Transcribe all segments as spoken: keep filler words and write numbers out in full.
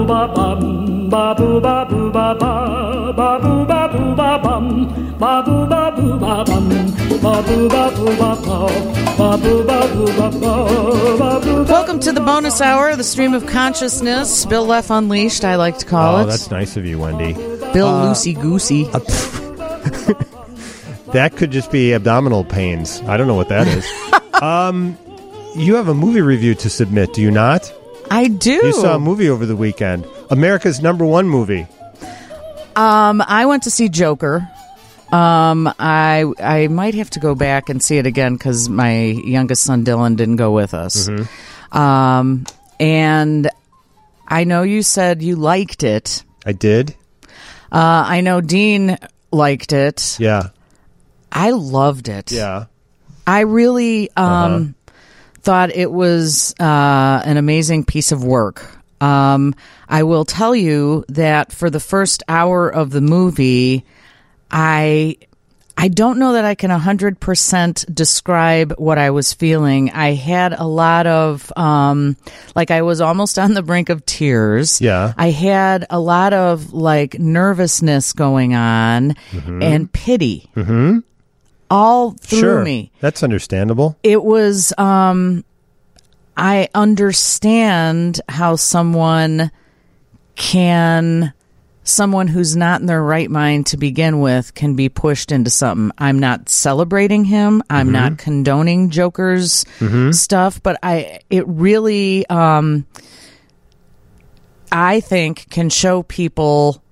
ba bum, ba boo ba boo ba ba, ba boo ba boo ba bum, ba boo ba boo ba bum, ba boo ba boo ba ba, ba boo ba boo ba ba, ba boo. Welcome to the bonus hour, the stream of consciousness. Bill Leff Unleashed, I like to call oh, it. Oh, that's nice of you, Wendy. Bill uh, Loosey Goosey. Uh, that could just be abdominal pains. I don't know what that is. um, you have a movie review to submit, do you not? I do. You saw a movie over the weekend. America's number one movie. Um, I went to see Joker. Um, I I might have to go back and see it again because my youngest son Dylan didn't go with us. Mm-hmm. Um, and I know you said you liked it. I did. Uh, I know Dean liked it. Yeah. I loved it. Yeah. I really um, uh-huh. thought it was uh, an amazing piece of work. Um, I will tell you that for the first hour of the movie, I I don't know that I can one hundred percent describe what I was feeling. I had a lot of, um, like I was almost on the brink of tears. Yeah. I had a lot of like nervousness going on mm-hmm. and pity. Mm-hmm. All through sure. me. That's understandable. It was, um, I understand how someone can, someone who's not in their right mind to begin with can be pushed into something. I'm not celebrating him. I'm mm-hmm. not condoning Joker's mm-hmm. stuff, but I, it really, um, I think can show people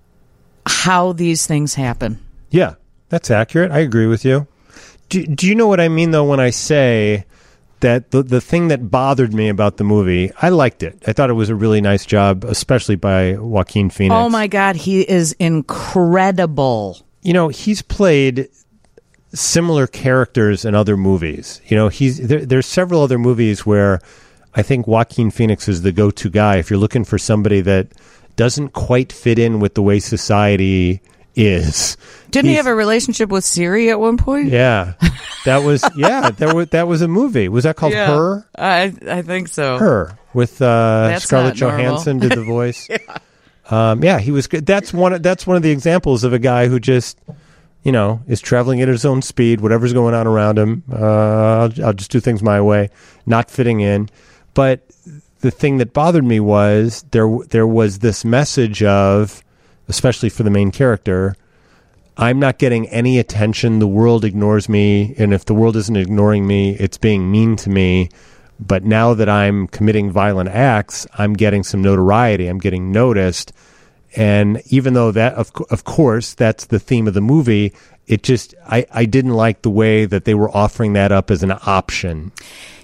how these things happen. Yeah. That's accurate. I agree with you. Do, do you know what I mean, though, when I say that the, the thing that bothered me about the movie, I liked it. I thought it was a really nice job, especially by Joaquin Phoenix. Oh, my God. He is incredible. You know, he's played similar characters in other movies. You know, he's there, there's several other movies where I think Joaquin Phoenix is the go-to guy if you're looking for somebody that doesn't quite fit in with the way society is. Didn't He's, he have a relationship with Siri at one point? Yeah, that was yeah. There was that was a movie. Was that called yeah, Her? I I think so. Her with uh, That's Scarlett not normal. Johansson did the voice. yeah. Um, yeah, he was good. That's one. That's one of the examples of a guy who just, you know, is traveling at his own speed. Whatever's going on around him, uh, I'll, I'll just do things my way, not fitting in. But the thing that bothered me was there. There was this message of, especially for the main character, I'm not getting any attention. The world ignores me. And if the world isn't ignoring me, it's being mean to me. But now that I'm committing violent acts, I'm getting some notoriety. I'm getting noticed. And even though that, of, of course, that's the theme of the movie, it just, I, I didn't like the way that they were offering that up as an option.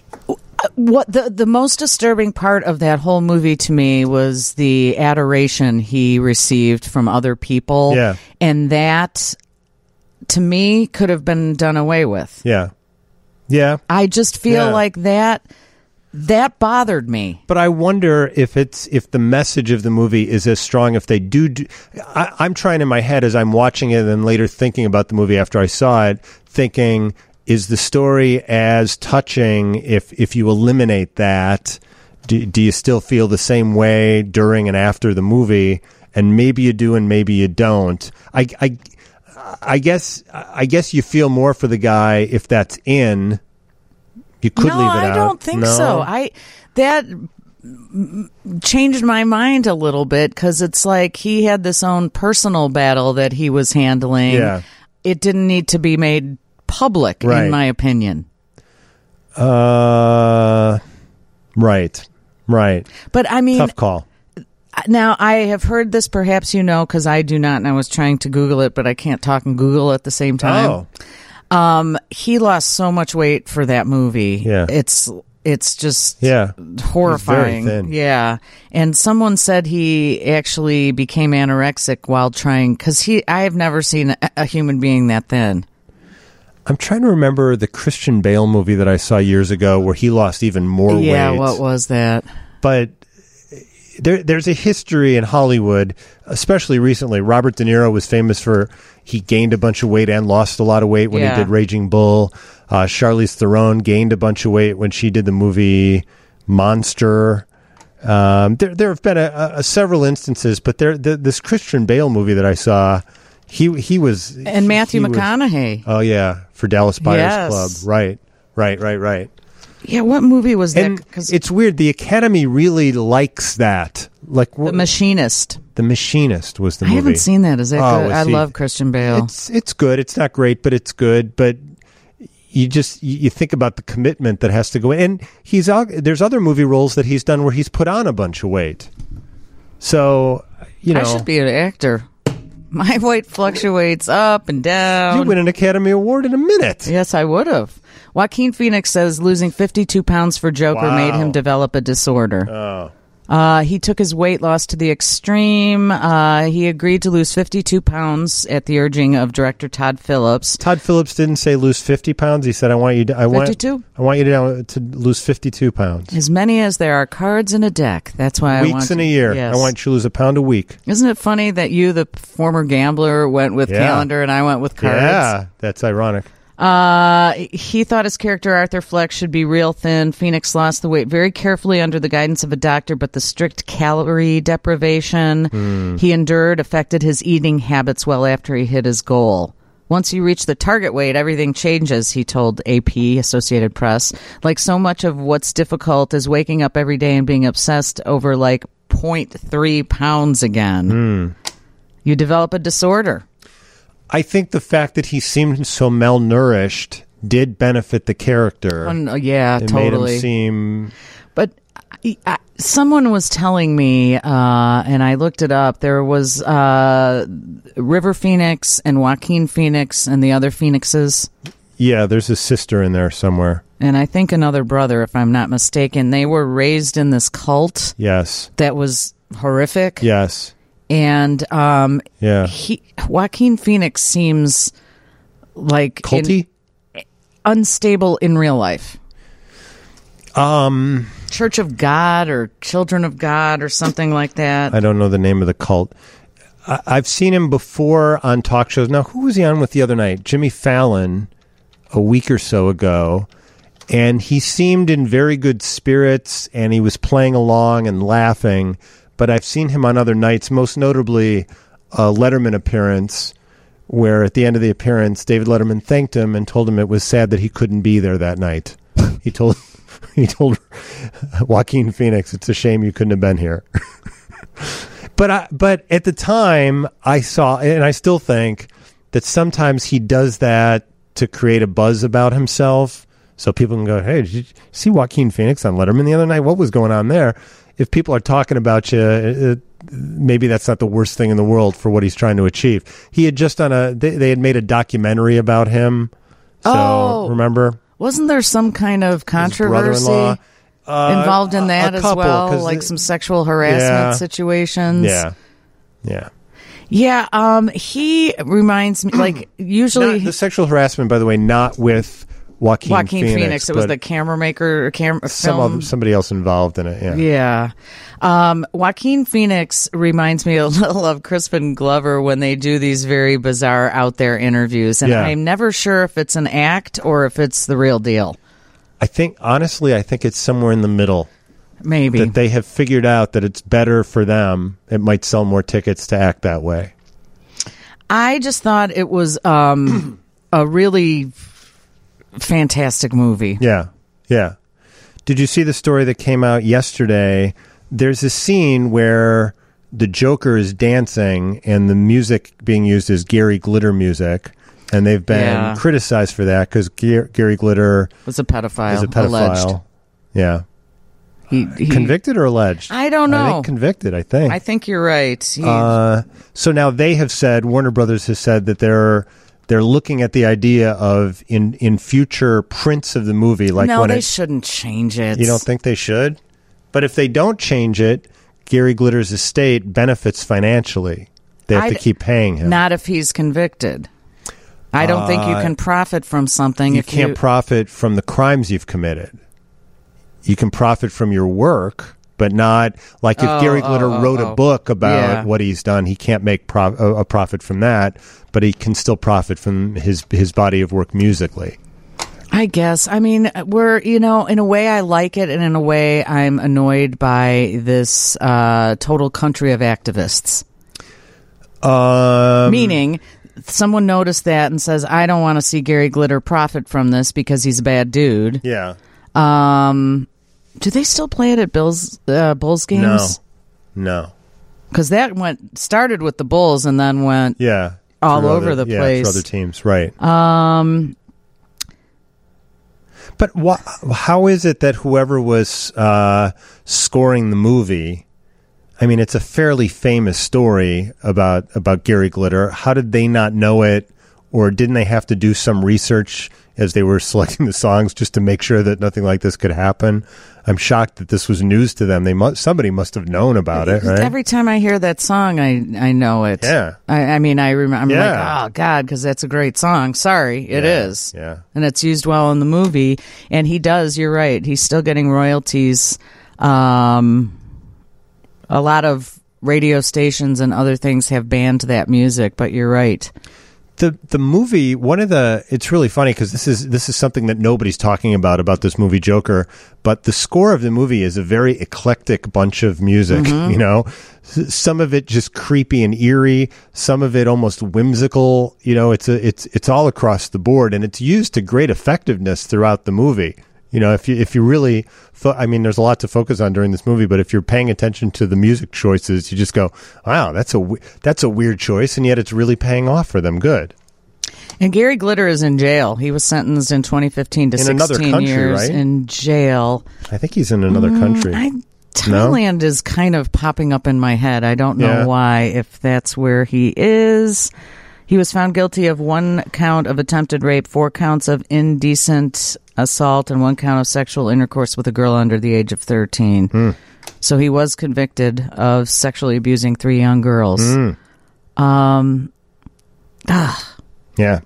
What the the most disturbing part of that whole movie to me was the adoration he received from other people. Yeah. And that, to me, could have been done away with. Yeah. Yeah. I just feel yeah. like that that bothered me. But I wonder if it's if the message of the movie is as strong if they do. do I, I'm trying in my head as I'm watching it and later thinking about the movie after I saw it, thinking, is the story as touching if if you eliminate that? Do, do you still feel the same way during and after the movie? And maybe you do and maybe you don't. I, I, I guess I guess you feel more for the guy if that's in. You could no, leave it I out. don't think no? so. I that changed my mind a little bit because it's like he had this own personal battle that he was handling. Yeah. It didn't need to be made public, right. in my opinion. Uh, right, right. But I mean, tough call. Now, I have heard this, perhaps you know, because I do not, and I was trying to Google it, but I can't talk and Google at the same time. Oh. Um, he lost so much weight for that movie. Yeah. It's it's just yeah. horrifying. He's very thin. Yeah. And someone said he actually became anorexic while trying, because he I have never seen a, a human being that thin. I'm trying to remember the Christian Bale movie that I saw years ago where he lost even more yeah, weight. Yeah, what was that? But there, there's a history in Hollywood, especially recently. Robert De Niro was famous for he gained a bunch of weight and lost a lot of weight when yeah. he did Raging Bull. Uh, Charlize Theron gained a bunch of weight when she did the movie Monster. Um, there, there have been a, a several instances, but there, the, this Christian Bale movie that I saw, he he was and Matthew he was- McConaughey. oh yeah, for Dallas Buyers Yes. Club, right, right, right, right. Yeah, what movie was that? And 'Cause it's weird. The Academy really likes that. Like The Machinist. The Machinist was the I movie. haven't seen that. Is that Oh, good? well, I see, love Christian Bale. It's it's good. It's not great, but it's good. But you just you, you think about the commitment that has to go in. And he's out- there's other movie roles that he's done where he's put on a bunch of weight. So you know, I should be an actor. My weight fluctuates up and down. you win an Academy Award in a minute. Yes, I would have. Joaquin Phoenix says losing fifty-two pounds for Joker Wow. made him develop a disorder. Oh. Uh, he took his weight loss to the extreme. Uh, he agreed to lose fifty-two pounds at the urging of director Todd Phillips. Todd Phillips didn't say lose fifty pounds. He said, "I want you. To, I want. fifty-two? I want you to, to lose fifty-two pounds. As many as there are cards in a deck. That's why I want Weeks in to- a year. Yes. I want you to lose a pound a week. Isn't it funny that you, the former gambler, went with Yeah. calendar and I went with cards? Yeah, that's ironic. Uh, he thought his character Arthur Fleck should be real thin. Phoenix lost the weight very carefully under the guidance of a doctor, but the strict calorie deprivation Hmm. he endured affected his eating habits well after he hit his goal. Once you reach the target weight, everything changes, he told A P, Associated Press. Like so much of what's difficult is waking up every day and being obsessed over like zero point three pounds again. Hmm. You develop a disorder. I think the fact that he seemed so malnourished did benefit the character. Oh, yeah, it totally. made him seem. But I, I, someone was telling me, uh, and I looked it up. There was uh, River Phoenix and Joaquin Phoenix and the other Phoenixes, Yeah, there's a sister in there somewhere. and I think another brother, if I'm not mistaken. They were raised in this cult Yes. that was horrific. Yes. And um, Yeah. he, Joaquin Phoenix seems like in- Culty? unstable in real life. Um, Church of God or Children of God or something like that. I don't know the name of the cult. I, I've seen him before on talk shows. Now, who was he on with the other night? Jimmy Fallon, a week or so ago. And he seemed in very good spirits, and he was playing along and laughing. But I've seen him on other nights, most notably a Letterman appearance, where at the end of the appearance, David Letterman thanked him and told him it was sad that he couldn't be there that night. He told he told Joaquin Phoenix, "It's a shame you couldn't have been here." But I, but at the time, I saw, and I still think that sometimes he does that to create a buzz about himself, so people can go, "Hey, did you see Joaquin Phoenix on Letterman the other night? What was going on there?" If people are talking about you, it, maybe that's not the worst thing in the world for what he's trying to achieve. He had just done a, they, they had made a documentary about him. So Oh. remember? Wasn't there some kind of His controversy brother-in-law. Uh, involved in a- that a as couple, well? 'cause Like it- some sexual harassment Yeah. situations? Yeah. Yeah. Yeah, um, he reminds me, like, usually Not the sexual harassment, by the way, not with Joaquin, Joaquin Phoenix, Phoenix. it was but the camera maker, camera some film. other, somebody else involved in it. Yeah. Yeah. Um, Joaquin Phoenix reminds me a little of Crispin Glover when they do these very bizarre out there interviews. And Yeah. I'm never sure if it's an act or if it's the real deal. I think, honestly, I think it's somewhere in the middle. Maybe. That they have figured out that it's better for them. It might sell more tickets to act that way. I just thought it was um, a really fantastic movie. Yeah. Yeah. Did you see the story that came out yesterday? There's a scene where the Joker is dancing and the music being used is Gary Glitter music. And they've been Yeah. criticized for that because Gary Glitter Was a pedophile. is a pedophile. Alleged. Yeah. He, he, Convicted or alleged? I don't I know. think convicted, I think. I think you're right. He, Uh, so now they have said, Warner Brothers has said that they're they're looking at the idea of in, in future prints of the movie, like no, when they it, shouldn't change it. you don't think they should? But if they don't change it, Gary Glitter's estate benefits financially. They have to I'd- keep paying him. Not if he's convicted. I don't think you Uh, can profit from something you if can't you. profit from the crimes you've committed. You can profit from your work, but not like if Oh, Gary Glitter oh, oh, wrote oh. a book about Yeah. what he's done. He can't make pro- a, a profit from that, but he can still profit from his his body of work musically. I I guess. I mean, we're, you know, in a way I like it, and in a way I'm annoyed by this uh, total country of activists. Um, Meaning, someone noticed that and says, I don't want to see Gary Glitter profit from this because he's a bad dude. Yeah. Um, do they still play it at Bills, uh, Bulls games? No. No. Because that went started with the Bulls and then went Yeah. all Through over other, the yeah, place. through other teams, right. Um, But wh- how is it that whoever was uh, scoring the movie, I mean, it's a fairly famous story about, about Gary Glitter. How did they not know it, or didn't they have to do some research as they were selecting the songs just to make sure that nothing like this could happen? I'm shocked that this was news to them. They must, somebody must have known about it, right? Every time I hear that song, I I know it. Yeah. I, I mean, I remember. I'm Yeah. like, oh God, because that's a great song. Sorry, it Yeah, is. yeah. And it's used well in the movie. And he does. You're right. He's still getting royalties. Um, a lot of radio stations and other things have banned that music, but you're right. The the movie, one of the, it's really funny because this is this is something that nobody's talking about about this movie Joker, but the score of the movie is a very eclectic bunch of music. Mm-hmm. You know, S- some of it just creepy and eerie, some of it almost whimsical. You know, it's a it's it's all across the board, and it's used to great effectiveness throughout the movie. You know, if you if you really, fo- I mean, there's a lot to focus on during this movie, but if you're paying attention to the music choices, you just go, "Wow, that's a w- that's a weird choice," and yet it's really paying off for them. Good. And Gary Glitter is in jail. He was sentenced in twenty fifteen to In another sixteen country, years right? in jail. I think he's in another country. I, Thailand is kind of popping up in my head. I don't know Yeah. why, if that's where he is. He was found guilty of one count of attempted rape, four counts of indecent assault, and one count of sexual intercourse with a girl under the age of thirteen. Hmm. So he was convicted of sexually abusing three young girls. Hmm. Um, ah, Yeah.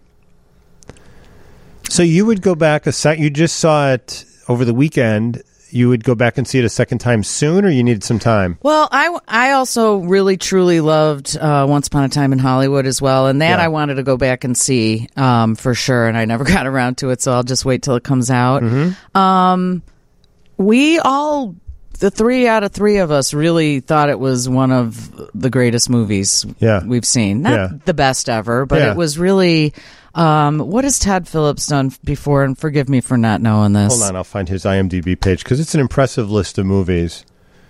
So you would go back a sec. You just saw it over the weekend. You would go back and see it a second time soon, or you needed some time? Well, I, I also really, truly loved uh, Once Upon a Time in Hollywood as well. And that Yeah. I wanted to go back and see um, for sure. And I never got around to it, so I'll just wait till it comes out. Mm-hmm. Um, we all, the three out of three of us, really thought it was one of the greatest movies Yeah. we've seen. Not Yeah. the best ever, but Yeah. it was really... Um, what has Todd Phillips done before? And forgive me for not knowing this. Hold on, I'll find his IMDb page because it's an impressive list of movies.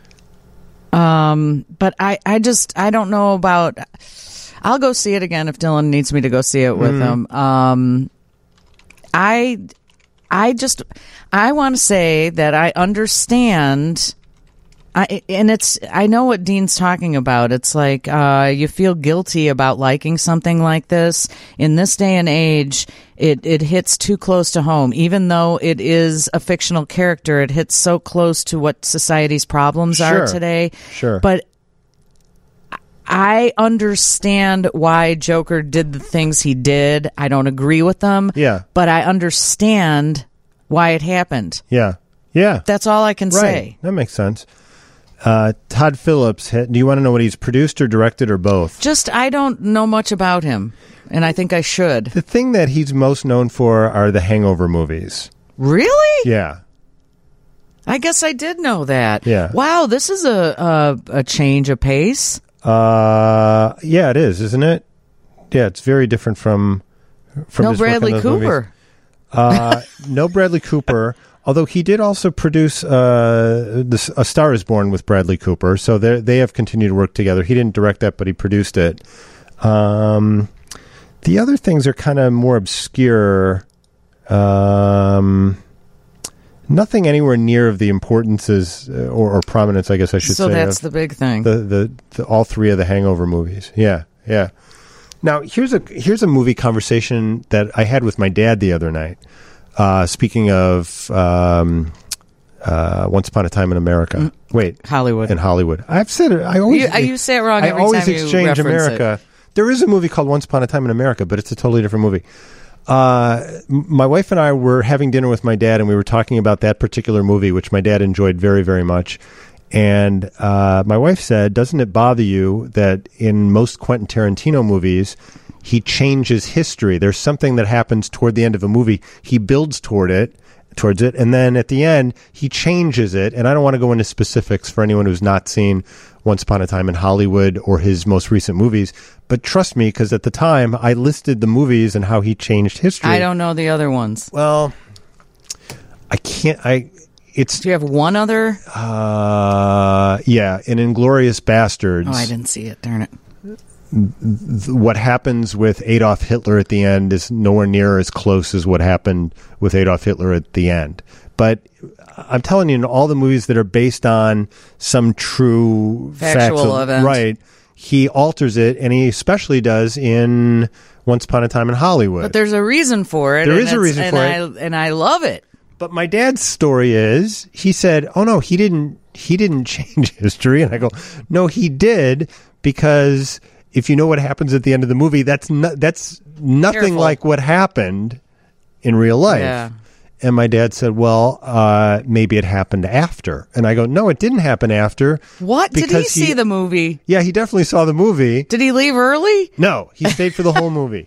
Um, but I, I just, I don't know about, I'll go see it again if Dylan needs me to go see it with him. Um, I, I just, I want to say that I understand, I, and it's, I know what Dean's talking about. It's like, uh, you feel guilty about liking something like this. In this day and age, it, it hits too close to home. Even though it is a fictional character, it hits so close to what society's problems Sure. are today. Sure. But I understand why Joker did the things he did. I don't agree with them. Yeah. But I understand why it happened. Yeah. Yeah. That's all I can Right. say. That makes sense. Uh, Todd Phillips, ha- do you want to know what he's produced or directed or both? Just, I don't know much about him, and I think I should. The thing that he's most known for are the Hangover movies. Really? Yeah. I guess I did know that. Yeah. Wow, this is a a, a change of pace. Uh, yeah, it is, isn't it? Yeah, it's very different from from No his work in Bradley those movies. Cooper. Uh, no Bradley Cooper, although he did also produce uh, this, A Star Is Born with Bradley Cooper, so they they have continued to work together. He didn't direct that, but he produced it. Um, the other things are kind of more obscure. Um, nothing anywhere near of the importances uh, or, or prominence, I guess I should So say. that's of the big thing. the, the, the all three of the Hangover movies. Yeah, yeah. Now here's a here's a movie conversation that I had with my dad the other night. Uh, speaking of um, uh, Once Upon a Time in America. Mm. Wait, Hollywood. in Hollywood. I've said it. I always You, uh, you say it wrong I every always time you exchange reference America. There is a movie called Once Upon a Time in America, but it's a totally different movie. Uh, m- my wife and I were having dinner with my dad, and we were talking about that particular movie, which my dad enjoyed very, very much. And uh, my wife said, doesn't it bother you that in most Quentin Tarantino movies, he changes history. There's something that happens toward the end of a movie. He builds toward it, towards it, and then at the end, he changes it. And I don't want to go into specifics for anyone who's not seen Once Upon a Time in Hollywood or his most recent movies. But trust me, because at the time, I listed the movies and how he changed history. I don't know the other ones. Well, I can't... I. It's. Do you have one other? Uh, yeah, in Inglourious Bastards. Oh, I didn't see it. Darn it. Th- what happens with Adolf Hitler at the end is nowhere near as close as what happened with Adolf Hitler at the end. But I'm telling you, in all the movies that are based on some true Factual facts of, event. right, he alters it, and he especially does in Once Upon a Time in Hollywood. But there's a reason for it. There and is a it's- reason and for I, it. And I love it. But my dad's story is, he said, "Oh no, he didn't. He didn't change history." And I go, "No, he did, because if you know what happens at the end of the movie, that's no, that's nothing Careful. like what happened in real life." Yeah. And my dad said, "Well, uh, maybe it happened after." And I go, "No, it didn't happen after." What? Did he because see the movie? Yeah, he definitely saw the movie. Did he leave early? No, he stayed for the whole movie.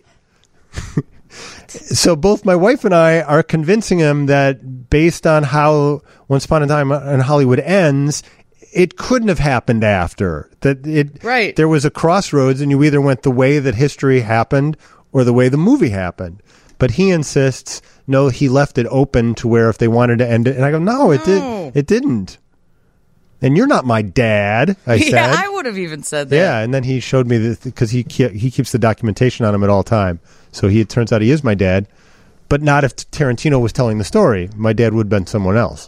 So both my wife and I are convincing him that based on how Once Upon a Time in Hollywood ends, it couldn't have happened after. That it Right. There was a crossroads, and you either went the way that history happened or the way the movie happened. But he insists, no, he left it open to where if they wanted to end it. And I go, no, it No. did. It didn't. And you're not my dad, I said. Yeah, I would have even said that. Yeah, and then he showed me this because he ke- he keeps the documentation on him at all time. So he it turns out he is my dad, but not if Tarantino was telling the story. My dad would have been someone else.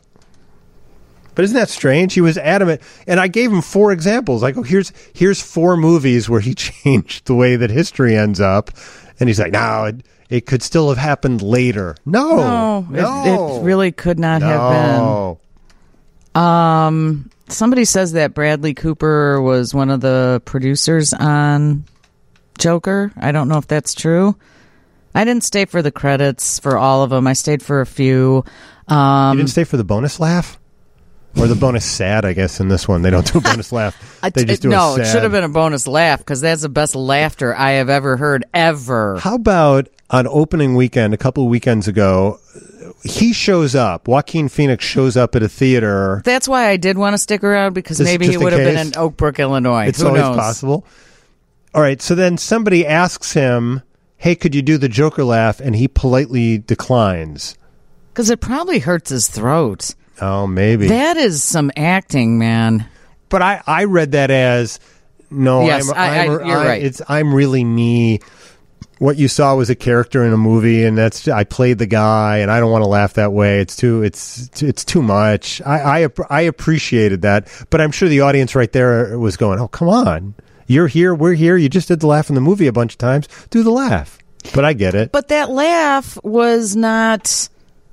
But isn't that strange? He was adamant, and I gave him four examples. I go, here's here's four movies where he changed the way that history ends up, and he's like, no, it, it could still have happened later. No, No, no, It, it really could not no. have been. Um, somebody says that Bradley Cooper was one of the producers on Joker. I don't know if that's true. I didn't stay for the credits for all of them. I stayed for a few. Um, You didn't stay for the bonus laugh? Or the bonus sad, I guess, in this one. They don't do a bonus laugh. I- They just do no, a sad. it should have been a bonus laugh because that's the best laughter I have ever heard, ever. How about on opening weekend, a couple of weekends ago, he shows up. Joaquin Phoenix shows up at a theater. That's why I did want to stick around because Just- maybe just he in would have been case. in Oak Brook, Illinois. It's Who always knows? possible. All right, so then somebody asks him, hey, could you do the Joker laugh? And he politely declines. Because it probably hurts his throat. Oh, maybe. That is some acting, man. But I, I read that as, no, Yes, I'm, I- I- I'm, you're I- right. It's, I'm really me. What you saw was a character in a movie, and that's I played the guy, and I don't want to laugh that way. It's too it's it's too much. I, I I appreciated that, but I'm sure the audience right there was going, "Oh, come on, you're here, we're here. You just did the laugh in the movie a bunch of times. Do the laugh." But I get it. But that laugh was not.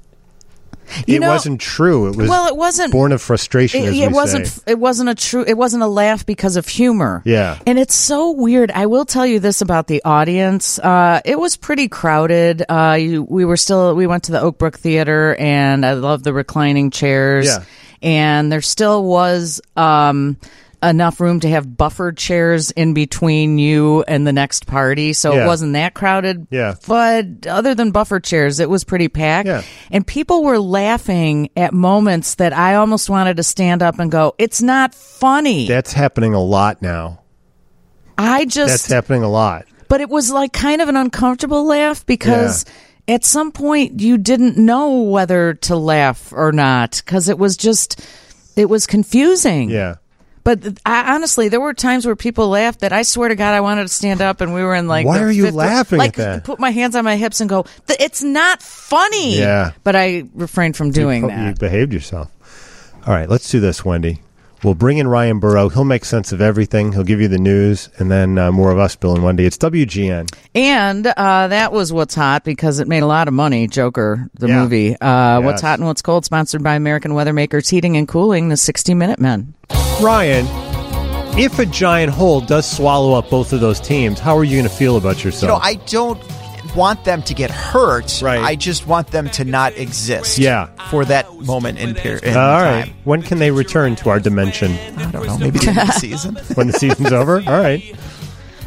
You it know, wasn't true. It was well, it wasn't born of frustration. It, as it we wasn't. say. It wasn't a true. It wasn't a laugh because of humor. Yeah. and it's so weird. I will tell you this about the audience. Uh, it was pretty crowded. Uh, you, we were still. We went to the Oak Brook Theater, and I love the reclining chairs. Yeah. And there still was um, enough room to have buffered chairs in between you and the next party, so Yeah. it wasn't that crowded. Yeah. But other than buffered chairs, it was pretty packed. Yeah. And people were laughing at moments that I almost wanted to stand up and go, "It's not funny." That's happening a lot now. I just That's happening a lot. but it was like kind of an uncomfortable laugh because at some point you didn't know whether to laugh or not because it was just it was confusing. Yeah. But I, honestly, there were times where people laughed that I swear to God I wanted to stand up and we were in like Why the are you fifth- laughing like, at that? Put my hands on my hips and go, "Th- "It's not funny." Yeah. But I refrained from doing you, that. You behaved yourself. All right, let's do this, Wendy. We'll bring in Ryan Burrow. He'll make sense of everything. He'll give you the news, and then uh, more of us, Bill and Wendy. It's W G N. And uh, that was What's Hot because it made a lot of money, Joker, the Yeah. movie. Uh, Yes. What's Hot and What's Cold, sponsored by American Weather Makers Heating and Cooling, the sixty minute Men. Ryan, if a giant hole does swallow up both of those teams, how are you going to feel about yourself? You know, I don't want them to get hurt. Right. I just want them to not exist. Yeah. For that moment in period. All right. When can they return to our dimension? I don't know. Maybe the end of the season. When the season's over? All right.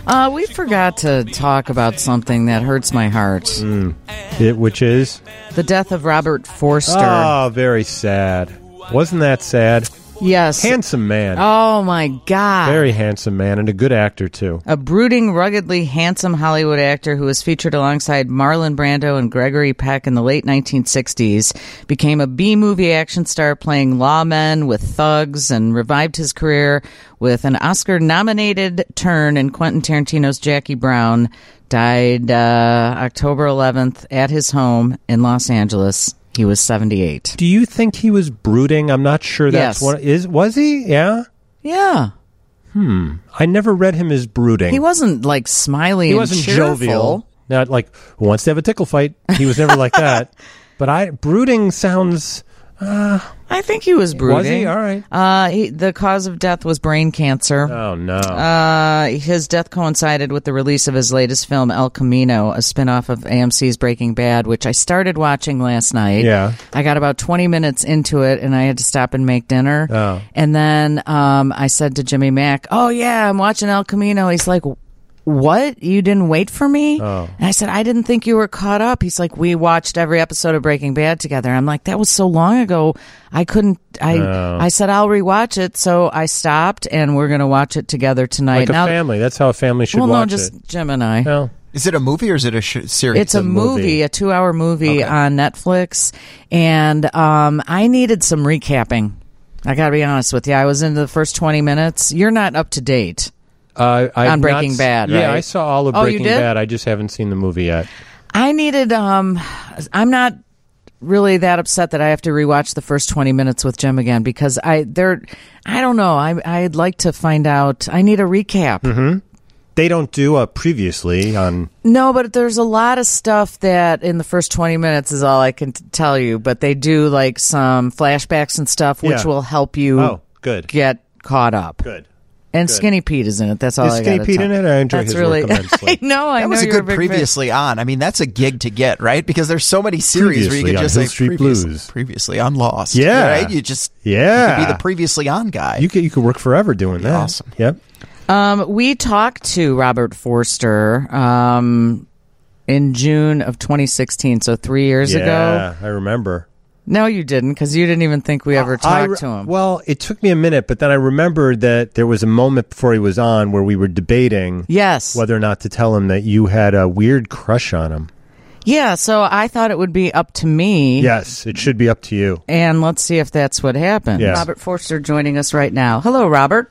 Uh, we forgot to talk about something that hurts my heart. Mm. It, which is? The death of Robert Forster. Oh, very sad. Wasn't that sad? Yes. Handsome man. Oh, my God. Very handsome man and a good actor, too. A brooding, ruggedly handsome Hollywood actor who was featured alongside Marlon Brando and Gregory Peck in the late nineteen sixties, became a B-movie action star playing lawmen with thugs, and revived his career with an Oscar-nominated turn in Quentin Tarantino's Jackie Brown. Died uh, October eleventh at his home in Los Angeles. He was seventy-eight. Do you think he was brooding? I'm not sure that's Yes. what is. Was he? Yeah. Yeah. Hmm. I never read him as brooding. He wasn't like smiley He and wasn't cheerful. jovial. Not like who wants to have a tickle fight. He was never like that. But I brooding sounds. Uh, I think he was brooding. Was he? All right. Uh, he, the cause of death was brain cancer. Oh no. Uh, his death coincided with the release of his latest film, El Camino, a spinoff of A M C's Breaking Bad, which I started watching last night. Yeah. I got about twenty minutes into it, and I had to stop and make dinner. Oh. And then um, I said to Jimmy Mack, "Oh yeah, I'm watching El Camino." He's like, "What? You didn't wait for me?" Oh. And I said, "I didn't think you were caught up." He's like, "We watched every episode of Breaking Bad together." I'm like, "That was so long ago. I couldn't." I Oh. I said, "I'll rewatch it." So I stopped, and we're going to watch it together tonight. Like a now, family. That's how a family should well, watch no, just it. Jim and I. Well, Is it a movie or is it a sh- series? It's a, a movie, movie. a two-hour movie Okay. on Netflix, and um, I needed some recapping. I got to be honest with you. I was into the first twenty minutes. You're not up to date. uh, I've On Breaking not s- Bad, Yeah, right? I saw all of Oh, you Breaking did? Bad. I just haven't seen the movie yet. I needed. Um, I'm not really that upset that I have to rewatch the first twenty minutes with Jim again because I there. I don't know. I I'd like to find out. I need a recap. Mm-hmm. They don't do a previously on. No, but there's a lot of stuff that in the first twenty minutes is all I can t- tell you. But they do like some flashbacks and stuff, which Yeah. will help you Oh, good. get caught up. Good. And Good. Skinny Pete is in it. That's all Is I got Skinny to Pete tell. in it? I enjoy That's his really, work immensely. I know. I That know was a you're good big fan. previously on. I mean, that's a gig to get, right? Because there's so many series where you Previously can on just Hill say Street previously, Blues. previously on Lost. Yeah. Right? You just Yeah. you could be the previously on guy. You could you could work forever doing that. Awesome. Yep. Um, we talked to Robert Forster um, in June of twenty sixteen, so three years yeah, ago. I remember. No, you didn't, because you didn't even think we ever I talked re- to him. Well, it took me a minute, but then I remembered that there was a moment before he was on where we were debating Yes. whether or not to tell him that you had a weird crush on him. Yeah, so I thought it would be up to me. Yes, it should be up to you. And let's see if that's what happened. Yes. Robert Forster joining us right now. Hello, Robert.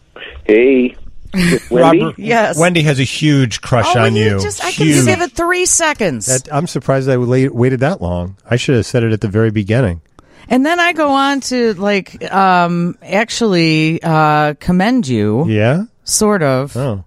Hey, Wendy. Robert, Yes. Wendy has a huge crush oh, on you you. just I can Huge. just give it three seconds. That, I'm surprised I wait- waited that long. I should have said it at the very beginning. And then I go on to like um actually uh commend you, Yeah? sort of. Oh.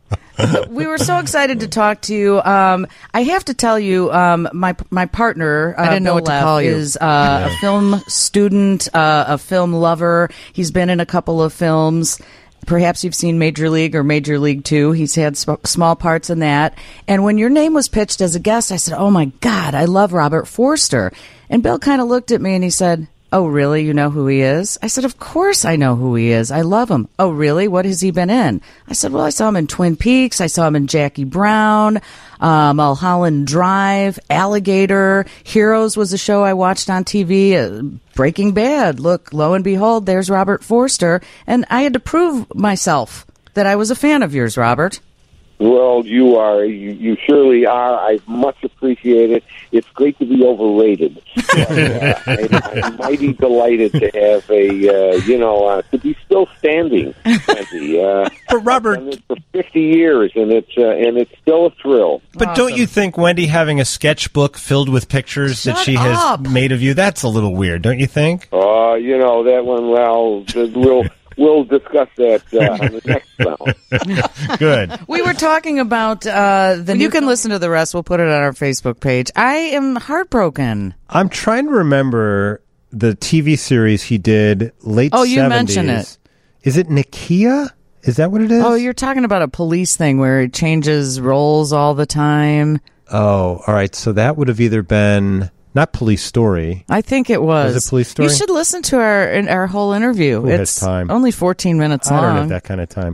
We were so excited to talk to you. Um, I have to tell you, um, my my partner, uh, I didn't know Bill what to Leff, call you. is uh, a film student, uh, a film lover. He's been in a couple of films. Perhaps you've seen Major League or Major League Two. He's had sp- small parts in that. And when your name was pitched as a guest, I said, "Oh my God, I love Robert Forster." And Bill kind of looked at me and he said, "Oh, really? You know who he is?" I said, "Of course I know who he is. I love him." "Oh, really? What has he been in?" I said, "Well, I saw him in Twin Peaks. I saw him in Jackie Brown, uh, Mulholland Drive, Alligator. Heroes was a show I watched on T V. Uh, Breaking Bad. Look, lo and behold, there's Robert Forster." And I had to prove myself that I was a fan of yours, Robert. Well, you are. You, you surely are. I much appreciate it. It's great to be overrated. But, uh, I, I'm mighty delighted to have a, uh, you know, uh, to be still standing. Wendy. Uh, But Robert, I've done it for fifty years, and it's uh, and it's still a thrill. but don't you think Wendy having a sketchbook filled with pictures that Shut she has up. made of you, that's a little weird, don't you think? Uh, you know that one. Well, we'll we'll discuss that uh, on the next round. Good. We were talking about uh, the. You can listen to the rest. We'll put it on our Facebook page. I am heartbroken. I'm trying to remember the T V series he did late Oh, you seventies. mentioned it. Is it Nikia? Is that what it is? Oh, you're talking about a police thing where it changes roles all the time. Oh, all right. So that would have either been not Police Story. I think it was. Was it Police Story? You should listen to our in our whole interview. Who has it's time? only fourteen minutes I long. don't have that kind of time.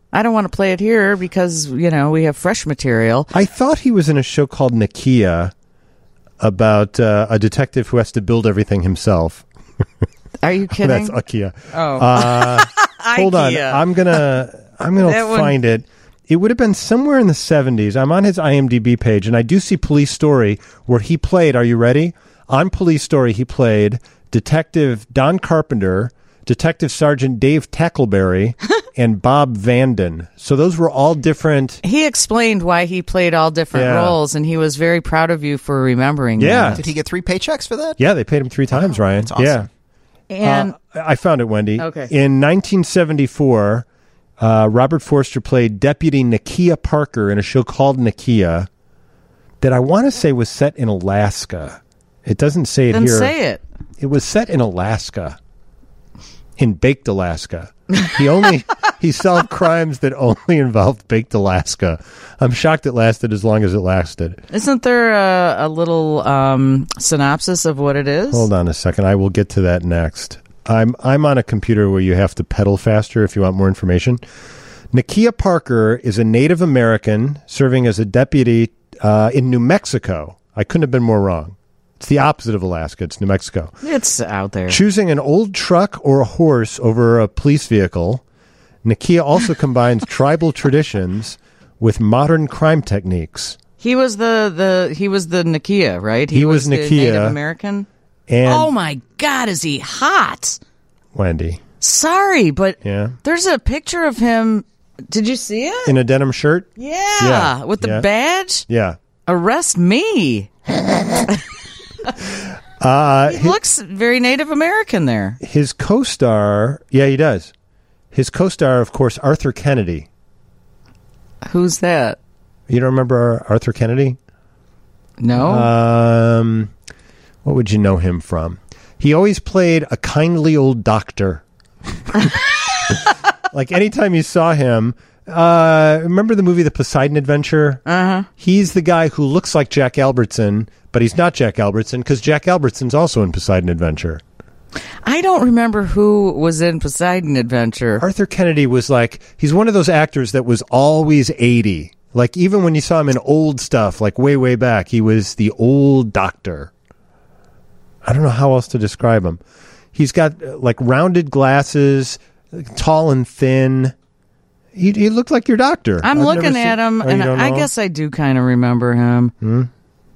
I don't want to play it here because, you know, we have fresh material. I thought he was in a show called Nakia about uh, a detective who has to build everything himself. Are you kidding? That's Akia. Oh. Uh, hold on. Ikea. I'm gonna I'm gonna That one- find it. It would have been somewhere in the seventies. I'm on his IMDb page, and I do see Police Story where he played. Are you ready? On Police Story, he played Detective Don Carpenter, Detective Sergeant Dave Tackleberry, and Bob Vanden. So those were all different. He explained why he played all different Yeah. roles, and he was very proud of you for remembering Yeah. that. Did he get three paychecks for that? Yeah, they paid him three times, Ryan. that's awesome. Yeah. And Uh, I found it, Wendy. Okay. In nineteen seventy-four, uh, Robert Forster played Deputy Nakia Parker in a show called Nakia that I want to say was set in Alaska. It doesn't say it then here. say it. It was set in Alaska, in Baked Alaska. He only he solved crimes that only involved Baked Alaska. I'm shocked it lasted as long as it lasted. Isn't there a, a little um, synopsis of what it is? Hold on a second. I will get to that next. I'm I'm on a computer where you have to pedal faster if you want more information. Nakia Parker is a Native American serving as a deputy uh, in New Mexico. I couldn't have been more wrong. It's the opposite of Alaska. It's New Mexico. It's out there. Choosing an old truck or a horse over a police vehicle, Nakia also combines tribal traditions with modern crime techniques. He was the, the he was the Nakia, right? He was the Nakia. Native American. And Oh my God, is he hot? Wendy, Sorry, but yeah, there's a picture of him. Did you see it? in a denim shirt. Yeah, Yeah, with the yeah. badge. Yeah. Arrest me. Uh, He looks very Native American there. his co-star, yeah, he does. His co-star, of course, Arthur Kennedy. Who's that? You don't remember Arthur Kennedy? No. Um, what would you know him from? He always played a kindly old doctor. Like anytime you saw him, uh, remember the movie The Poseidon Adventure? Uh-huh. He's the guy who looks like Jack Albertson, but he's not Jack Albertson because Jack Albertson's also in Poseidon Adventure. I don't remember who was in Poseidon Adventure. Arthur Kennedy was like, he's one of those actors that was always eighty. Like even when you saw him in old stuff, like way, way back, he was the old doctor. I don't know how else to describe him. He's got uh, like rounded glasses, tall and thin. He, he looked like your doctor. I'm I've looking never at seen- him, Oh, you and don't I know? guess I do kind of remember him.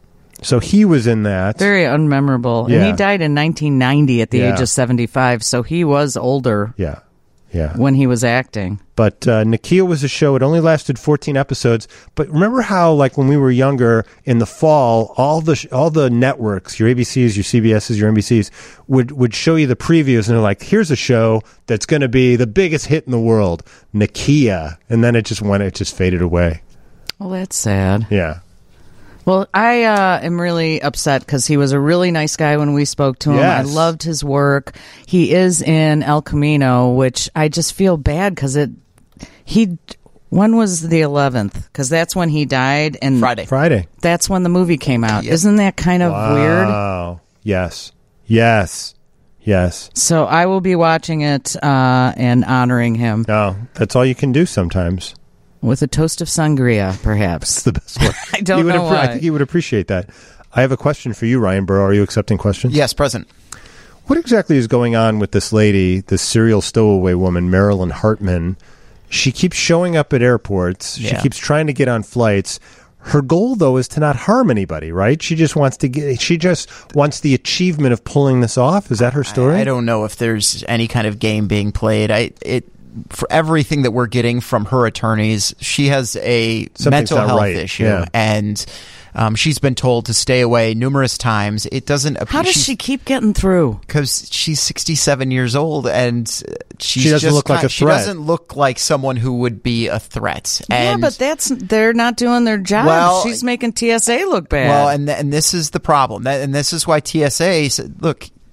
So he was in that. Very unmemorable. Yeah. And he died in nineteen ninety at the Yeah. age of seventy-five, so he was older Yeah. Yeah. when he was acting. But uh, Nakia was a show. It only lasted fourteen episodes. But remember how, like, when we were younger in the fall, all the sh- all the networks, your A B Cs, your C B Ss, your N B Cs, would, would show you the previews, and they're like, here's a show that's going to be the biggest hit in the world, Nakia. And then it just went, it just faded away. Well, that's sad. Yeah. Well, I uh, am really upset because he was a really nice guy when we spoke to him. Yes. I loved his work. He is in El Camino, which I just feel bad because it. He. When was the eleventh? Because that's when he died, and Friday. Friday. that's when the movie came out. Yep. Isn't that kind of weird? Wow. Yes. Yes. Yes. So I will be watching it uh, and honoring him No, that's all you can do sometimes. with a toast of sangria, perhaps. It's the best way. I don't He would know appre- why. I think he would appreciate that. I have a question for you, Ryan Burrow. Are you accepting questions? Yes, present. What exactly is going on with this lady, this serial stowaway woman, Marilyn Hartman? She keeps showing up at airports. She Yeah. keeps trying to get on flights. Her goal, though, is to not harm anybody, right? She just wants to get. She just wants the achievement of pulling this off. Is that her story? I, I don't know if there's any kind of game being played. I it for everything that we're getting from her attorneys, she has a Something's mental not health right. issue, Yeah. and um, she's been told to stay away numerous times. It doesn't. How does she keep getting through? Because she's sixty-seven years old, and she's She doesn't just look like kind- a She threat. doesn't look like someone who would be a threat. And yeah, but that's they're not doing their job. Well, She's making T S A look bad. Well, and and this is the problem, that, and this is why T S A said, look,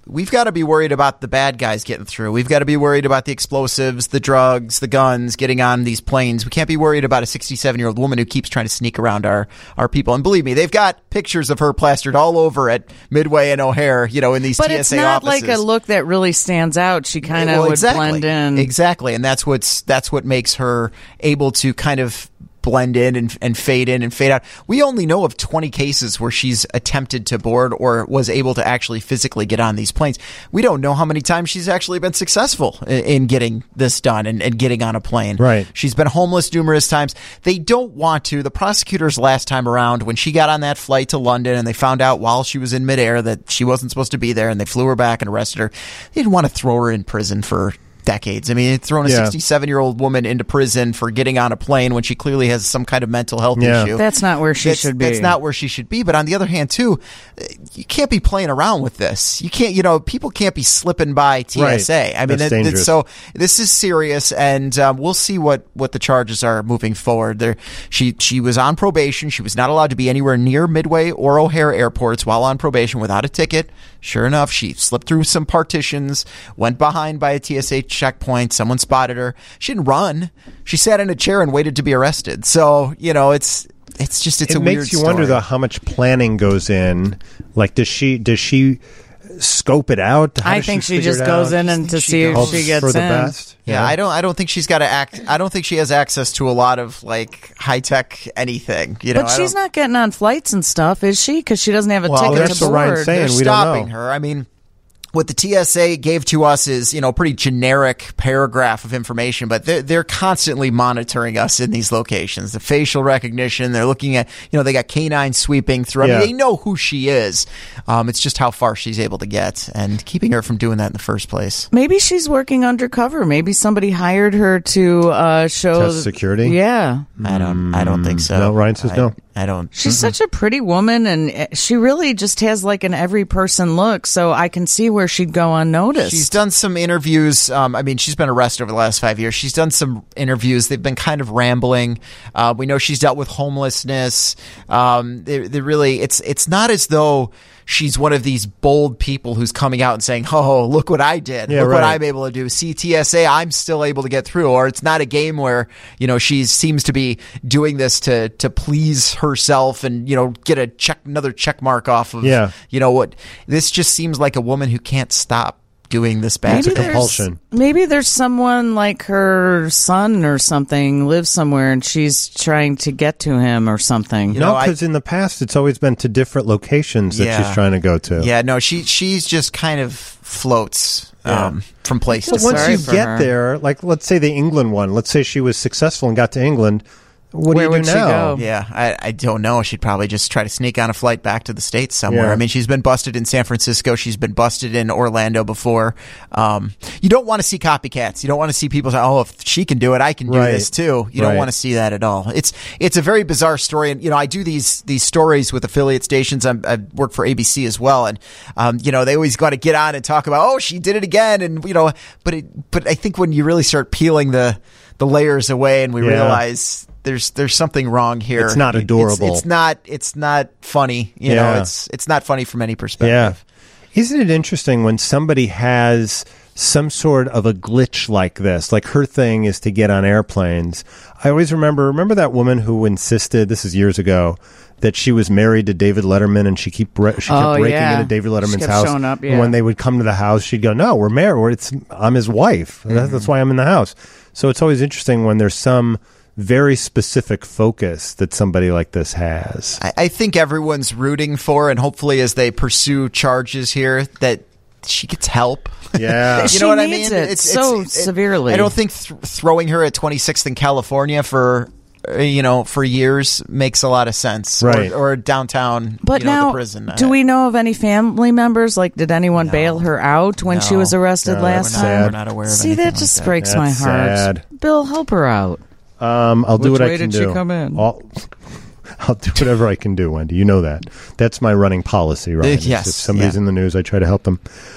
we've got to be worried about the bad guys getting through. We've got to be worried about the explosives, the drugs, the guns getting on these planes. We can't be worried about a sixty-seven-year-old woman who keeps trying to sneak around our, our people. And believe me, they've got pictures of her plastered all over at Midway and O'Hare, you know, in these but T S A it's not offices. like a look that really stands out. She kind of Well, would exactly. blend in. Exactly. And that's what's that's what makes her able to kind of blend in and, and fade in and fade out. We only know of twenty cases where she's attempted to board or was able to actually physically get on these planes. We don't know how many times she's actually been successful in, in getting this done and, and getting on a plane. Right. She's been homeless numerous times. They don't want to. The prosecutors last time around, when she got on that flight to London and they found out while she was in midair that she wasn't supposed to be there and they flew her back and arrested her, they didn't want to throw her in prison for decades. I mean, throwing a Yeah. sixty-seven-year-old woman into prison for getting on a plane when she clearly has some kind of mental health Yeah. issue. That's not where she that's, should be. That's not where she should be. But on the other hand, too, you can't be playing around with this. You can't, you know, people can't be slipping by T S A. Right. I mean, That's it, dangerous. it's so this is serious, and um, we'll see what, what the charges are moving forward. There, she she was on probation. She was not allowed to be anywhere near Midway or O'Hare airports while on probation without a ticket. Sure enough, she slipped through some partitions, went behind by a T S A checkpoint. Someone spotted her. She didn't run. She sat in a chair and waited to be arrested. So, you know, it's it's just it's it a makes weird you story. wonder though how much planning goes in. Like, does she does she scope it out? How I does think she, figure just it goes out? in and to she see if goes she gets for the in. best. Yeah, I don't. I don't think she's got to act. I don't think she has access to a lot of like high tech anything. You know, But I she's don't- not getting on flights and stuff, is she? Because she doesn't have a Well, ticket that's to what Ryan's board. saying. They're we don't stopping know. her. I mean, what the T S A gave to us is, you know, a pretty generic paragraph of information, but they're, they're constantly monitoring us in these locations. The facial recognition, they're looking at, you know, they got canine sweeping through. I Yeah. mean, they know who she is. Um, it's just how far she's able to get and keeping her from doing that in the first place. Maybe she's working undercover. Maybe somebody hired her to uh, show Test security? Yeah, I don't, I don't think so. No, Ryan says I, no. I don't. she's such a pretty woman, and she really just has like an every person look. So I can see where she'd go unnoticed. She's done some interviews. Um, I mean, she's been arrested over the last five years. She's done some interviews. They've been kind of rambling. Uh, we know she's dealt with homelessness. Um, they, they really, it's it's not as though she's one of these bold people who's coming out and saying, "Oh, look what I did! Yeah, look what right. I'm able to do." C T S A, I'm still able to get through. Or it's not a game where you know she seems to be doing this to to please herself and you know get a check another check mark off of. Yeah. You know what? This just seems like a woman who can't stop doing this bad It's a Maybe stuff. there's- compulsion. Maybe there's someone like her son or something lives somewhere, and she's trying to get to him or something. You No, know, I- because in the past it's always been to different locations that Yeah. she's trying to go to. Yeah, no, she she's just kind of floats um, from place So to once Sorry you for get her. there, like let's say the England one, let's say she was successful and got to England, what Where do you would do she now? go? Yeah, I, I don't know. She'd probably just try to sneak on a flight back to the States somewhere. Yeah. I mean, she's been busted in San Francisco. She's been busted in Orlando before. Um, you don't want to see copycats. You don't want to see people say, oh, if she can do it, I can do Right. this too. You Right. don't want to see that at all. It's it's a very bizarre story. And, you know, I do these these stories with affiliate stations. I'm, I work for A B C as well. And, um, you know, they always got to get on and talk about, oh, she did it again. And, you know, but it, but I think when you really start peeling the, the layers away and we Yeah. realize there's there's something wrong here. It's not It's- adorable. It's, not it's not funny. You Yeah. know, it's it's not funny from any perspective. Yeah. Isn't it interesting when somebody has some sort of a glitch like this? Like her thing is to get on airplanes. I always remember, remember that woman who insisted, this is years ago, that she was married to David Letterman and she keep she kept Oh, breaking yeah. into David She Letterman's kept house. showing up, And yeah. when they would come to the house, she'd go, "No, we're married. We're, it's I'm his wife. That's, that's why I'm in the house." So it's always interesting when there's some very specific focus that somebody like this has. I, I think everyone's rooting for, and hopefully, as they pursue charges here, that she gets help. Yeah. You She know what needs I mean? it so severely. I don't think th- throwing her at twenty-sixth in California for uh, you know for years makes a lot of sense. Right. Or, or downtown, But you know, now, the prison. do we know of any family members? Like, did anyone No. bail her out when she No. was arrested No, last that's we're not, time? sad. we're not aware of See, anything that like just that. breaks That's my heart. sad. Bill, help her out. Um, I'll do Which what way I can did she do. come in? I'll, I'll do whatever I can do, Wendy. You know that. That's my running policy, right? Uh, yes, If somebody's yeah. in the news, I try to help them.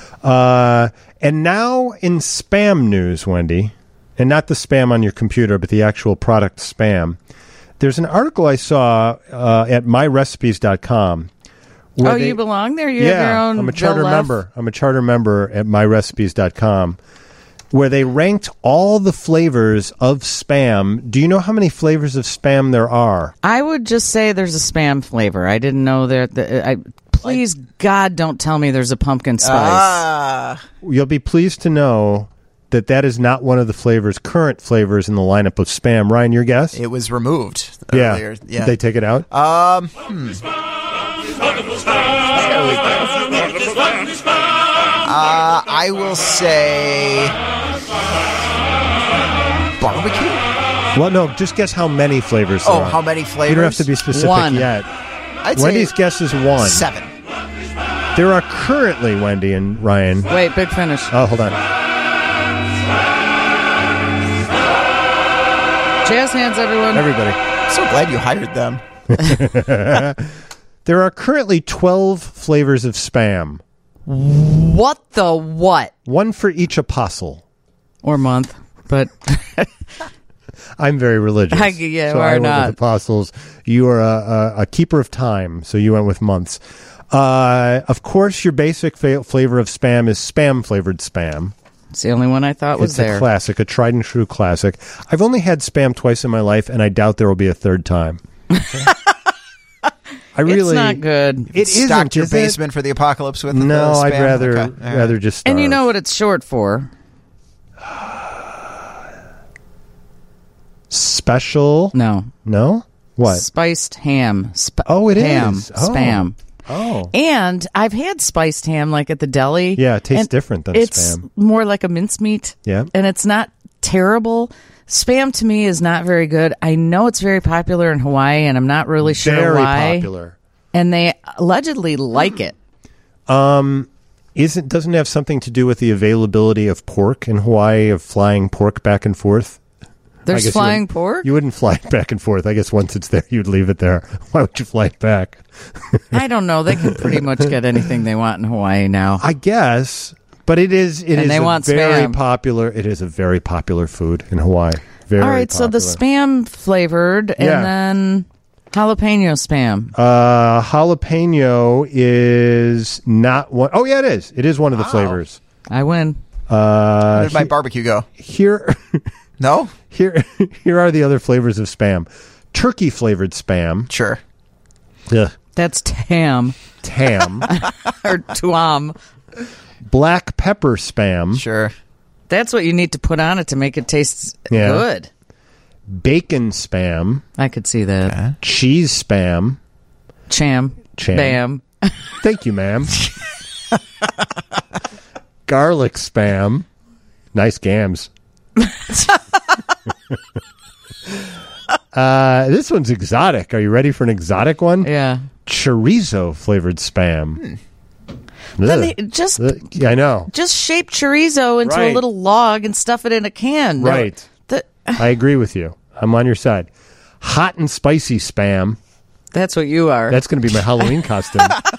Uh, and now in spam news, Wendy, and not the spam on your computer, but the actual product spam. There's an article I saw uh, at my recipes dot com where Oh, they- you belong there? You yeah, have your own I'm a charter Bill Leff? member. I'm a charter member at my recipes dot com, where they ranked all the flavors of Spam. Do you know how many flavors of Spam there are? I would just say there's a Spam flavor. I didn't know there. The, I, please, God, don't tell me there's a pumpkin spice. Ah, You'll be pleased to know that that is not one of the flavors, current flavors in the lineup of Spam. Ryan, your guess? it was removed yeah. earlier. Did Yeah. they take it out? Um, hmm. Uh, I will say barbecue. Well, no, just guess how many flavors Oh, there are. how many flavors? You don't have to be specific One. yet. I'd say Wendy's guess is one. seven. There are currently, Wendy and Ryan. Wait, big finish. Oh, hold on. Jazz hands, everyone. Everybody. I'm so glad you hired them. There are currently twelve flavors of Spam. What the what? One for each apostle. Or month, but I'm very religious. I- yeah, so why I went not? with apostles. You are a, a, a keeper of time, so you went with months. Uh, of course, your basic fa- flavor of Spam is Spam-flavored Spam. it's the only one I thought was It's there. a classic, a tried and true classic. I've only had Spam twice in my life, and I doubt there will be a third time. I really, it's not good. It isn't, Stocked your is it? basement for the apocalypse with the No, Spam? I'd rather Okay. All right. rather just starve. And you know what it's short for? Special? No. No? What? Spiced ham. Sp- Oh, it ham. is. Oh. Spam. Oh. And I've had spiced ham like at the deli. Yeah, it tastes and different than it's Spam. more like a mincemeat. Yeah. And it's not terrible. Spam to me is not very good. I know it's very popular in Hawaii, and I'm not really sure Very why. popular. And they allegedly like it. Isn't doesn't it have something to do with the availability of pork in Hawaii, of flying pork back and forth? I There's guess you flying wouldn't- pork? You wouldn't fly it back and forth. I guess once it's there, you'd leave it there. Why would you fly it back? I don't know. They can pretty much get anything they want in Hawaii now. I guess, but it is it And is they a want very Spam. popular. It is a very popular food in Hawaii. Very All right, so the popular. Spam flavored, and Yeah. then jalapeno Spam. Uh, jalapeno is not one. Oh yeah, it is. It is one of the flavors. I win. Uh, Where did my he- barbecue go? here, No? here, here are the other flavors of Spam: turkey flavored Spam, Sure. Ugh. That's tam Tam, or tuam. black pepper Spam, Sure. That's what you need to put on it to make it taste Yeah. good. bacon Spam, I could see that. cheese Spam. Cham. Cham. Bam. Thank you, ma'am. Garlic Spam. Nice gams. uh, this one's exotic. Are you ready for an exotic one? Yeah. Chorizo flavored Spam. Then Ugh. they just Ugh. Yeah, I know. just shape chorizo into a Right. little log and stuff it in a can. No, Right. the- I agree with you. I'm on your side. Hot and spicy Spam. that's what you are. That's going to be my Halloween costume.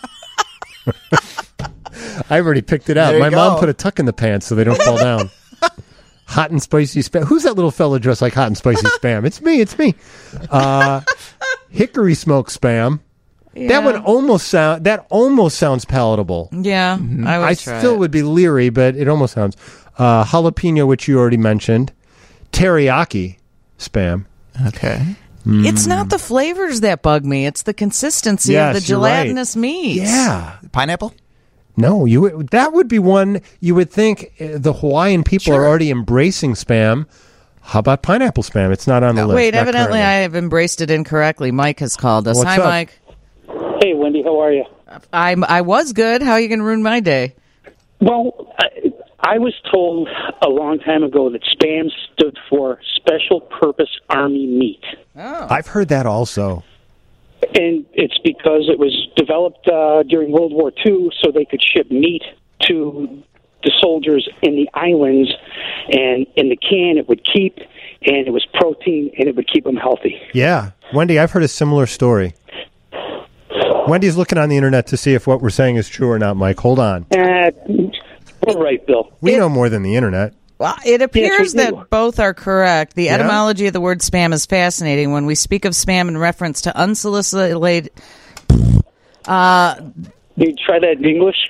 I've already picked it out. There you My mom go. put a tuck in the pants so they don't fall down. Hot and spicy Spam. Who's that little fella dressed like hot and spicy Spam? It's me. It's me. Uh, hickory smoked Spam. Yeah. That one almost sound. That almost sounds palatable. Yeah, I would I try still it. would be leery, but it almost sounds. Uh, jalapeno, which you already mentioned. Teriyaki Spam. Okay. It's not the flavors that bug me. It's the consistency Yes, of the you're right. gelatinous meats. Yeah. Pineapple? No, you would- that would be one you would think uh, the Hawaiian people Sure. are already embracing Spam. How about pineapple Spam? It's not on the list. Wait, not evidently currently. I have embraced it incorrectly. Mike has called us. What's Hi, up? Mike. Hey, Wendy, how are you? I'm, I was good. How are you going to ruin my day? Well, I, I was told a long time ago that SPAM stood for Special Purpose Army Meat. I've heard that also. And it's because it was developed uh, during World War Two so they could ship meat to the soldiers in the islands. And in the can, it would keep, and it was protein, and it would keep them healthy. Yeah. Wendy, I've heard a similar story. Wendy's looking on the internet to see if what we're saying is true or not, Mike. Hold on. Uh, all right, Bill. We It- know more than the internet. Well, it appears Yes, we do. that both are correct. The Yeah? etymology of the word spam is fascinating. When we speak of spam in reference to unsolicited Uh, You try that in English?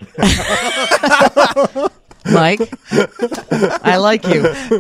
Mike, I like you.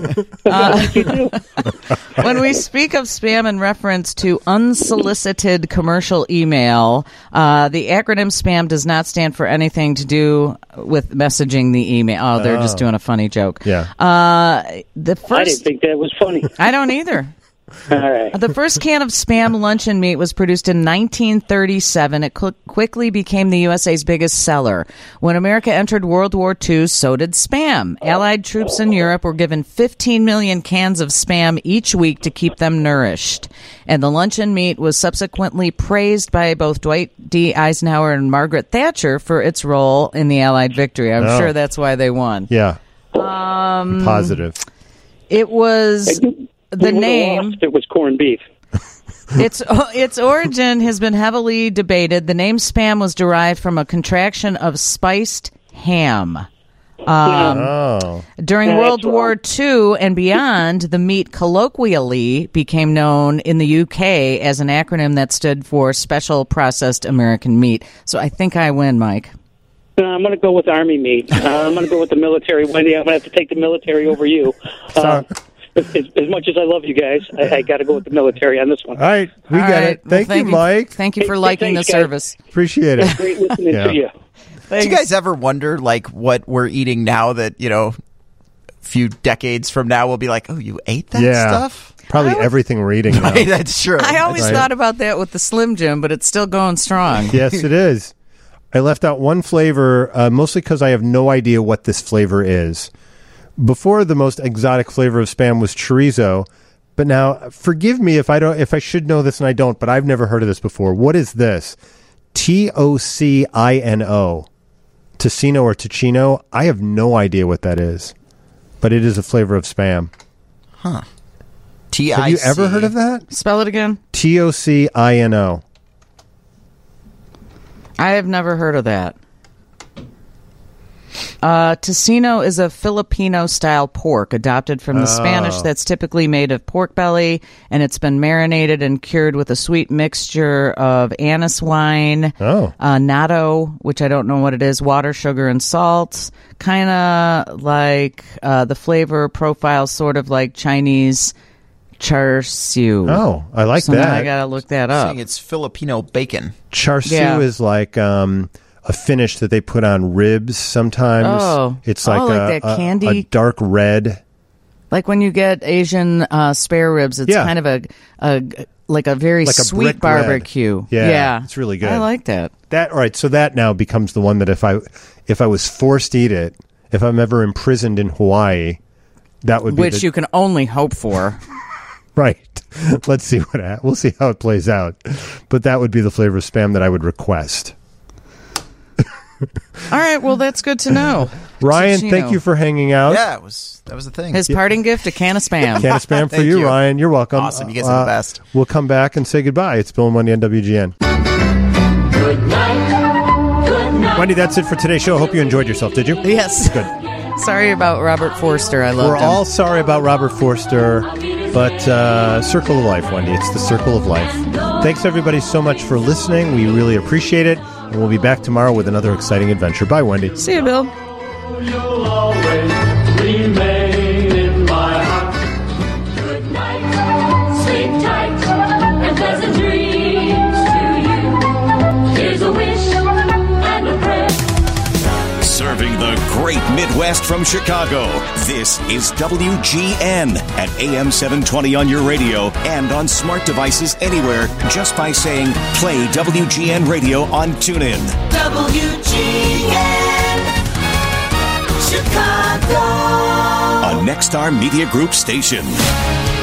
Uh, You do. when we speak of spam in reference to unsolicited commercial email, uh, the acronym spam does not stand for anything to do with messaging the email. Oh, they're just doing a funny joke. Yeah. Uh, the first, I didn't think that was funny. I don't either. All right. The first can of Spam luncheon meat was produced in nineteen thirty-seven. It qu- quickly became the U S A's biggest seller. When America entered World War Two, so did Spam. Allied troops in Europe were given fifteen million cans of Spam each week to keep them nourished. And the luncheon meat was subsequently praised by both Dwight D. Eisenhower and Margaret Thatcher for its role in the Allied victory. I'm Oh. sure that's why they won. Yeah. Um, Positive. It was... The We would've name, lost if it was corned beef. its its origin has been heavily debated. The name Spam was derived from a contraction of spiced ham. Um, Oh. during Yeah, World that's War wrong. Two and beyond, the meat colloquially became known in the U K as an acronym that stood for Special Processed American Meat. So I think I win, Mike. Uh, I'm going to go with Army meat. Uh, I'm going to go with the military. Wendy, I'm going to have to take the military over you. Uh, as, as much as I love you guys, I, I got to go with the military on this one. All right. We All get right. it. Well, Thank, you, Mike. Thank you for Hey, liking thanks, the guys. service. Appreciate it. Great listening Yeah. to you. Do you guys ever wonder, like, what we're eating now that, you know, a few decades from now we'll be like, oh, you ate that Yeah. stuff? Probably everything we're eating now. Right, that's true. I always Right. thought about that with the Slim Jim, but it's still going strong. Yes, it is. I left out one flavor, uh, mostly because I have no idea what this flavor is. Before, the most exotic flavor of Spam was chorizo, but now, forgive me if I don't, if I should know this and I don't, but I've never heard of this before. What is this? T O C I N O. Tocino or Ticino. I have no idea what that is, but it is a flavor of Spam. T I C. Have you ever heard of that? Spell it again. T O C I N O. I have never heard of that. Uh, tocino is a Filipino-style pork adopted from the Spanish that's typically made of pork belly, and it's been marinated and cured with a sweet mixture of anise wine, Oh. uh, natto, which I don't know what it is, water, sugar, and salt. Kind of like uh, the flavor profile, sort of like Chinese char siu. Oh, I like so now that. I gotta look that up. Saying it's Filipino bacon. Char siu Yeah. is like um, a finish that they put on ribs sometimes. Oh. It's Oh, like, like a, that a- candy- a dark red. Like when you get Asian uh, spare ribs, it's Yeah. kind of a, a like a very Like a sweet brick red. barbecue. Yeah, yeah, it's really good. I like that. That all right. So that now becomes the one that if I if I was forced to eat it, if I'm ever imprisoned in Hawaii, that would be Which the, you can only hope for. right. Let's see what ha- we'll see how it plays out. But that would be the flavor of Spam that I would request. All right, well that's good to know. Ryan, Ticino. thank you for hanging out. Yeah, it was that was the thing. His parting gift: a can of Spam. Can of Spam for Thank you, you. Ryan. You're welcome. Awesome. You guys are the best. We'll come back and say goodbye. It's Bill and Wendy on W G N. Good night. Good night. Wendy, that's it for today's show. Hope you enjoyed yourself. Did you? Yes. Good. Sorry about Robert Forster. I love We're him. all sorry about Robert Forster, but uh, circle of life, Wendy. It's the circle of life. Thanks, everybody, so much for listening. We really appreciate it. And we'll be back tomorrow with another exciting adventure. Bye, Wendy. See you, Bill. You'll always remain in my heart. Good night. Sleep tight and pleasant dreams to you. Here's a wish and a prayer. Serving the great Midwest from Chicago, this is W G N at A M seven twenty on your radio and on smart devices anywhere just by saying play W G N radio on TuneIn. W G N Chicago. A Nexstar Media Group station.